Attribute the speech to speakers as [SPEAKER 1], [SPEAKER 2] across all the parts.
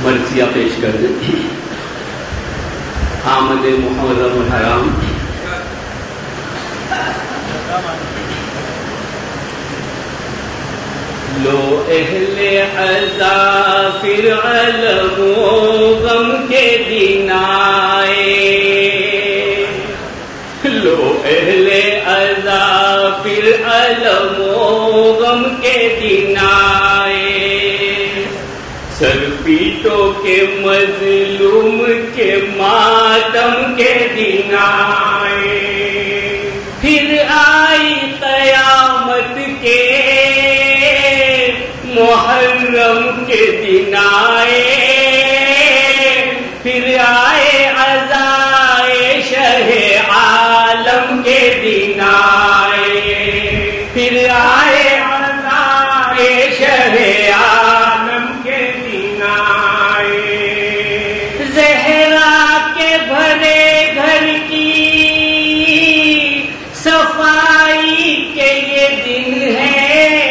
[SPEAKER 1] مرثیہ پیش کر دیں. آمد محرم الحرام. لو اہل عذافر علم و غم کے دن آئے، لو اہل عذافر علم و غم کے دن آئے، سر پیٹوں کے مظلوم کے ماتم کے دن آئے، پھر آئی قیامت کے محرم کے دن آئے، پھر آئے عزائے شہ عالم کے دن آئے، پھر آئے عزائے شہ عالم کے دن آئے. زہرا کے بھرے گھر کی صفائی کے یہ دن ہے،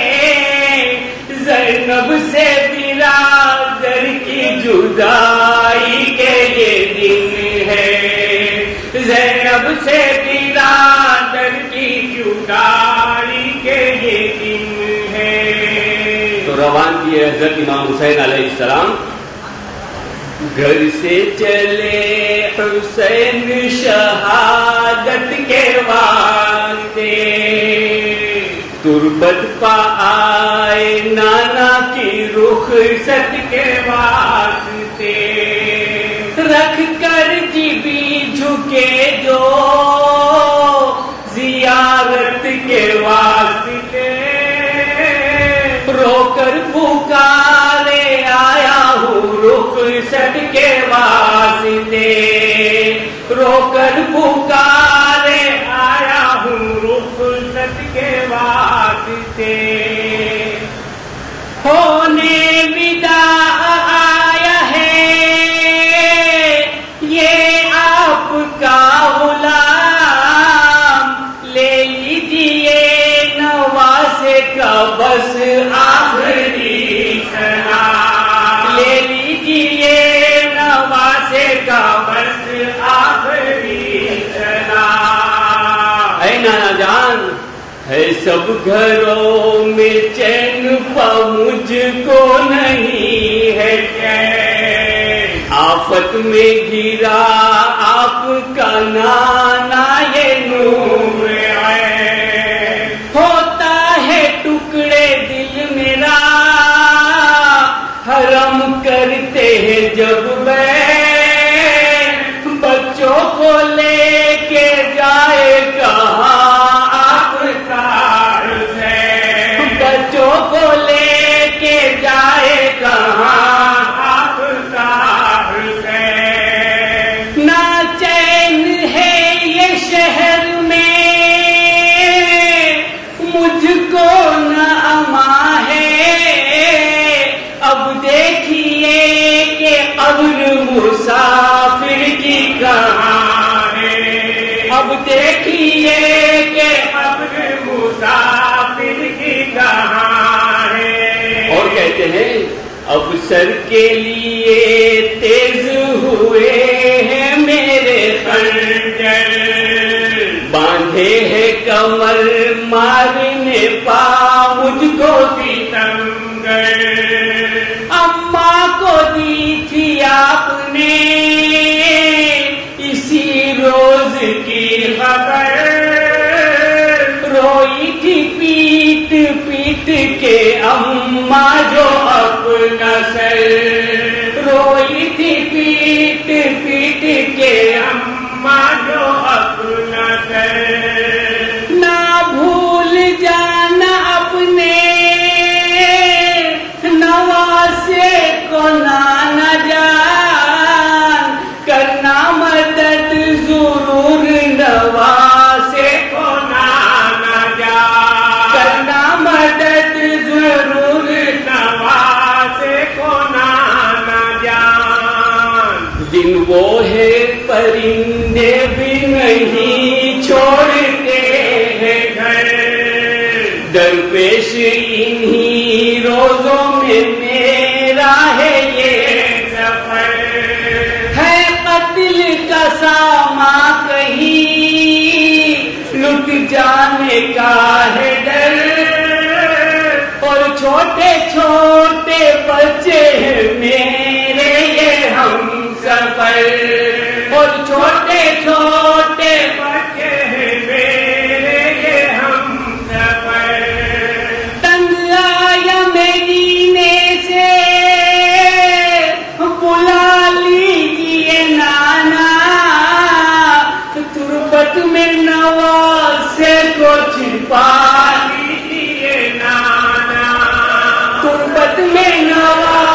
[SPEAKER 1] زینب سے برادر کی جدائی کے یہ دن ہے، زینب سے برادر کی جدائی کے یہ دن ہے. تو روان کیے حضرت امام حسین علیہ السلام. گھر سے چلے حسین شہادت کے واسطے، تربت پا آئے نانا کی رخصت کے واسطے، رکھ کر جبی جھکے جو زیارت کے واسطے، رو کر پکارے آیا ہوں رخصت کے واسطے، رو کر پکارے آیا ہوں رخصت کے واسطے. ہونے وداع آیا ہے یہ آپ کا غلام، لے لیجیے نواسے کا بس آخری سلام، لے لیجیے نواسے کا بس آخری سلام. اے نانا جان ہے سب گھروں میں چین پا مجھ کو نہیں ہے چین، آفت میں گرا آپ کا نانا یہ نور ہے، ہوتا ہے ٹکڑے دل میرا حرم کرتے ہیں جب بچوں کو لے کے جائے کہاں بچوں کو لے کے جائے کہاں آپ کا حسین. نا چین ہے یہ شہر میں مجھ کو نہ اما ہے، اب دیکھیے کہ قبر مسافر کی کہاں ہے، اب دیکھیے کہ قبر مسافر کی کہاں ہے. اور کہتے ہیں اب سر کے لیے تیز ہوئے ہیں میرے خنجر، باندھے ہیں کمر مارنے پا مجھ کو ستمگر. اماں کو دی تھی آپ نے اسی روز کی خبر، روئی تھی پیٹ پیٹ کے اماں جو اپنا سر، روئی تھی پیٹ پیٹ کے اماں جو اپنا سر. نہ بھول جانا اپنے نواسے کو نانا جان، کرنا مدد ضرور نواسے کو نانا جان، کرنا مدد ضرور نواسے کو نانا جان. دن وہ ہے پرندے بھی نہیں چھوڑتے ہیں گھر، درپیش انہی روزوں میں میرا ہے یہ سب کا ہے ڈر، اور چھوٹے چھوٹے بچے ہیں میرے یہ ہم سفر، اور چھوٹے چھوٹے بچے ہیں میرے یہ ہم سفر۔ تنگ آیا مدینے سے بلا لیجیے نانا، تربت میں نواز سے کو چھپا لیجیے نانا، تربت میں نواز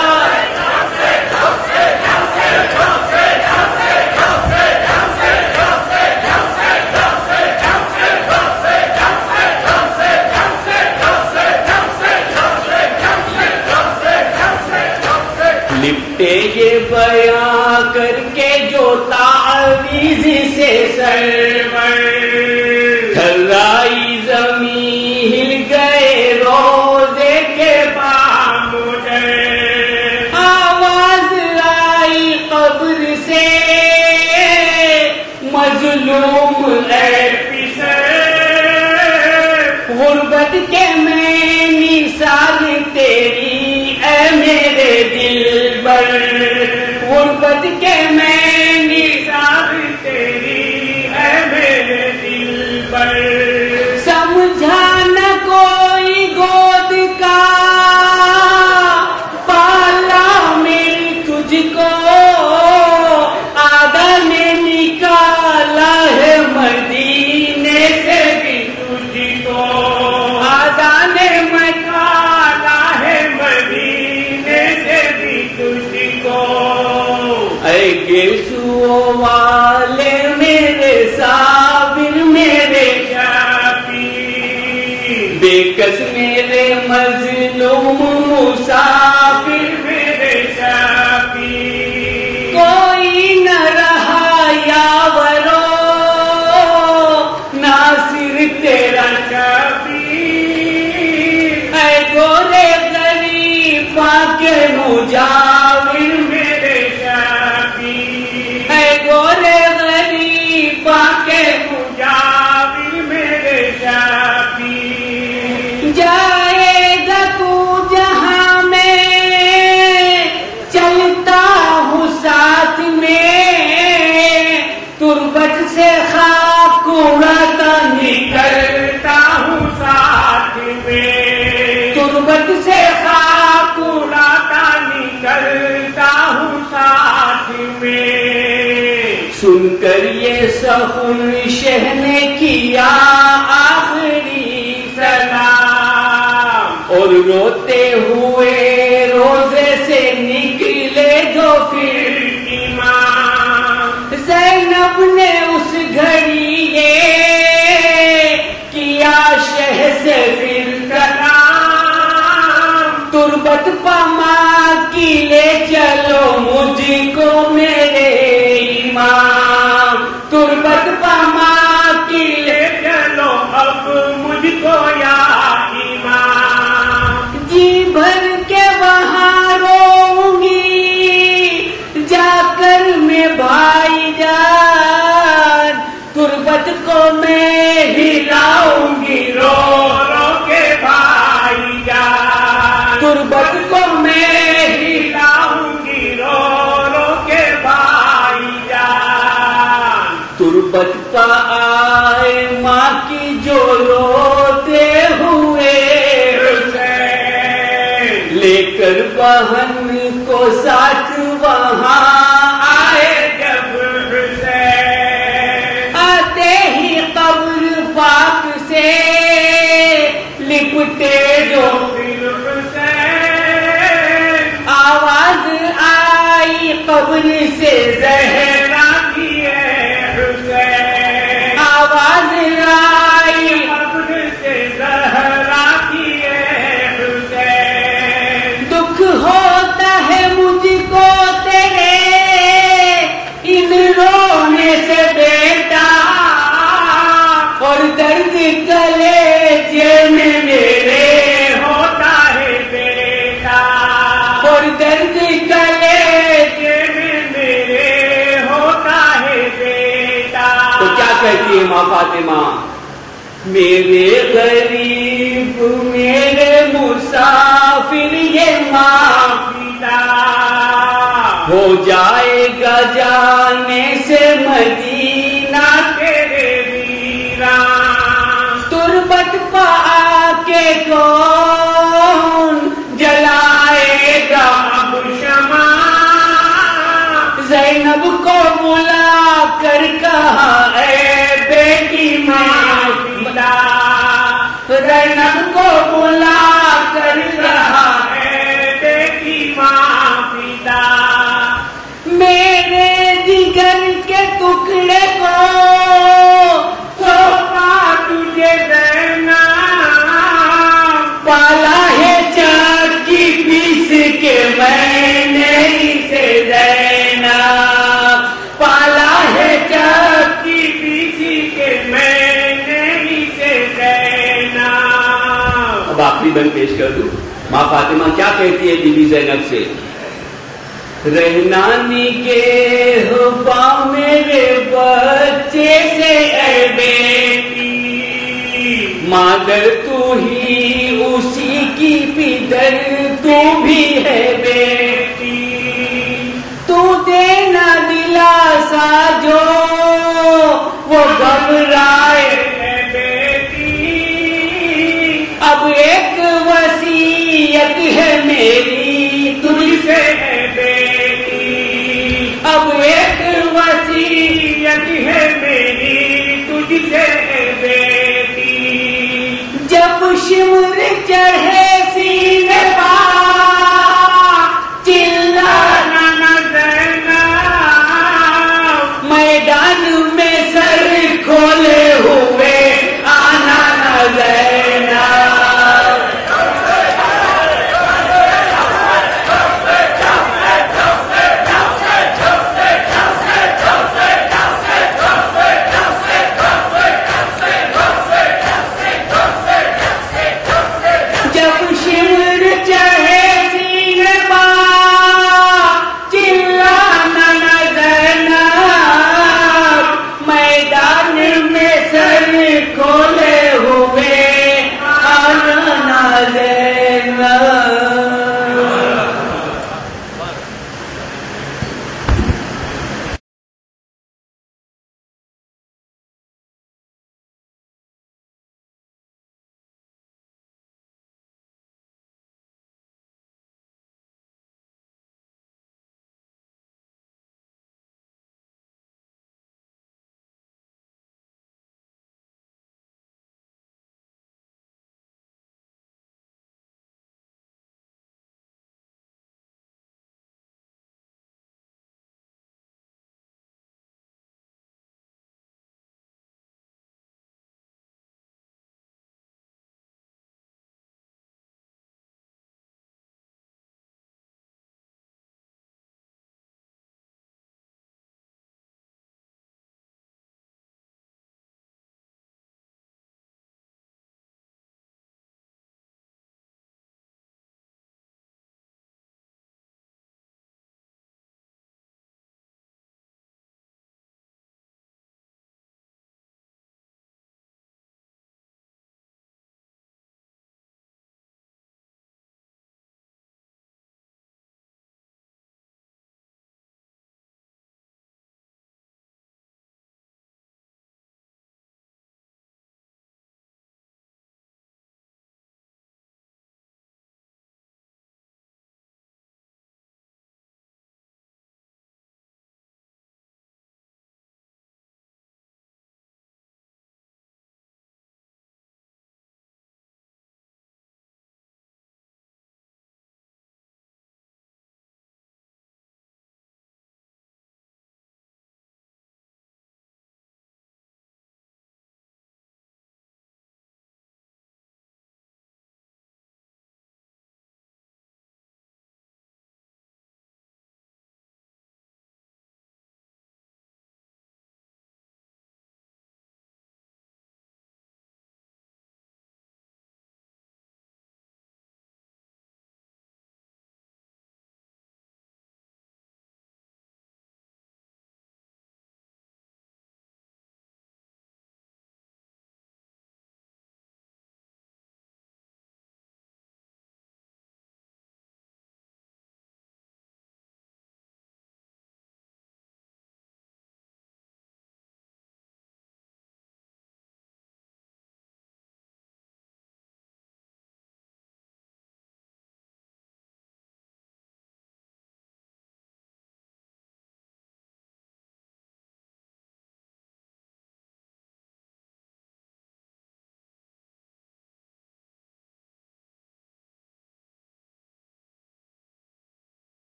[SPEAKER 1] لپٹے یہ بیاں کر کے جو تعویذ سے سرور، تھرائی زمین ہل گئے روزے کے بامدر، آواز آئی قبر سے مظلوم اے پسر، غربت کے میں مثال تیری اے میرے دل بر، غربت کے میں مثال تیری اے میرے دل بر، سمجھا نہ کوئی گود کا پالا میری تجھ کو، آدھا نے نکالا ہے مدینے سے بھی تجھ کو، آدھا نے نکالا ہے مدینے سے بھی تجھ کو، اے گیسو والے میرے صابر میرے شافی، بے کس میرے مظلوم مسافر میرے شافی، کوئی نہ رہا یاورو ناصر تیرا شافی، اے گورے غریب کے مجاور میرے شافی، اے گورے غریب کے مجاور میرے شافی، جائے گا تو جہاں میں چلتا ہوں ساتھ میں، تربت سے خاک اڑاتا نکلتا ہوں ساتھ میں، تربت سے خاک اڑاتا نکلتا ہوں ساتھ میں، سن کر یہ سخن شہ نے کیا آخری سلام، اور روتے ہوئے روزے سے نکلے جو پھر امام، زینب نے اس گھڑی یہ کیا شہ سے پھر کلام، تربت پما کی لے چلو مجھ کو میرے امام، تربت پما کی لے چلو اب مجھ کو یا امام، جی بھر کے وہاں روؤں گی جا کر میں بھائی جان، تربت کو میں ہلاؤں گی رو رو کے بھائی جان، تربت کو میں ہلاؤں گی رو رو کے بھائی جان، تربت پا آئے ماں کی جو روتے ہوئے حسین، لے کر بہن کو ساتھ وہاں آئے جب حسین، آتے ہی قبر پاک سے لپٹے جو پھر حسین، آواز آئی قبر سے زہرا کی ہے حسین، آواز آئی قبر سے زہرا کی ہے حسین، دکھ ہوتا ہے مجھ کو تیرے ان رونے سے بیٹا، اور درد کلیجے میں میرے ہوتا ہے بیٹا، اور درد کلیجے میں میرے ہوتا ہے بیٹا، تو کیا کہتی ہے ماں فاطمہ، میرے غریب میرے مسافر یہ معافیہ ہو جائے گا جانے سے مدینہ تیرے ویران تربت پا کے کون جلائے گا اب شمع زینب کو بلا کر کہا اے بیٹی معافیہ زینب کو بلا کر کہا اے بیٹی معافیہ میرے جگر کے ٹکڑے کو سونپا تجھے دینا پالا ہے چاکی پیس کے میں نے اسے دینا پالا ہے چاکی پیس کے میں نے اسے دینا. اب آخری بند پیش کر دوں. ماں فاطمہ کیا کہتی ہے بی بی زینب سے؟ رہنانی کے حبا میرے بچے سے اے بیٹی مادر تو ہی اسی کی پدر تو بھی ہے بیٹی تو دینا دلاسا جو وہ گھبرائے ہے بیٹی اب ایک وصیت ہے میری تجھ سے ہے بیٹی اب ایک وصیت ہے میری تجھ سے ہے بیٹی جب شمع